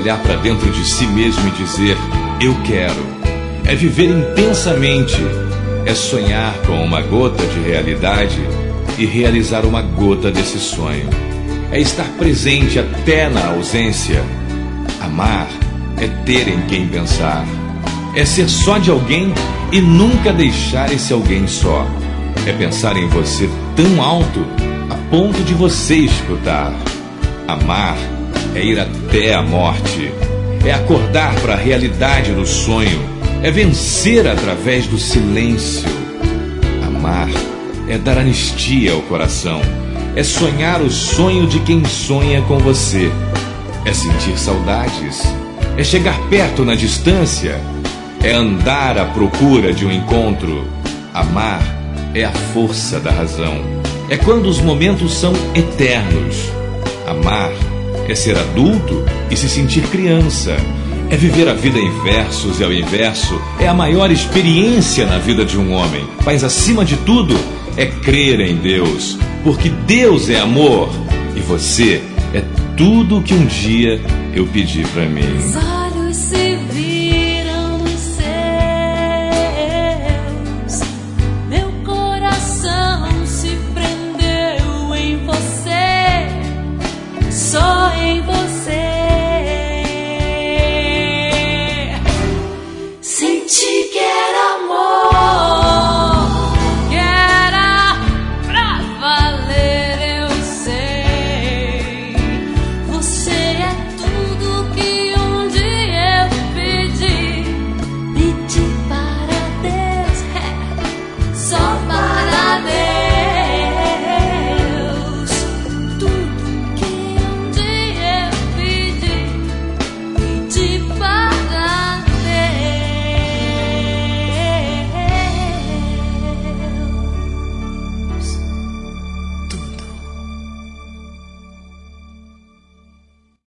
olhar para dentro de si mesmo e dizer: eu quero. É viver intensamente. É sonhar com uma gota de realidade e realizar uma gota desse sonho. É estar presente até na ausência. Amar é ter em quem pensar. É ser só de alguém e nunca deixar esse alguém só. É pensar em você tão alto a ponto de você escutar. Amar é ir até a morte. É acordar para a realidade do sonho. É vencer através do silêncio. Amar é dar anistia ao coração. É sonhar o sonho de quem sonha com você. É sentir saudades. É chegar perto na distância. É andar à procura de um encontro. Amar é a força da razão. É quando os momentos são eternos. Amar é ser adulto e se sentir criança. É viver a vida em versos e ao inverso. É a maior experiência na vida de um homem. Mas acima de tudo, é crer em Deus. Porque Deus é amor. E você é tudo o que um dia eu pedi pra mim. Os olhos se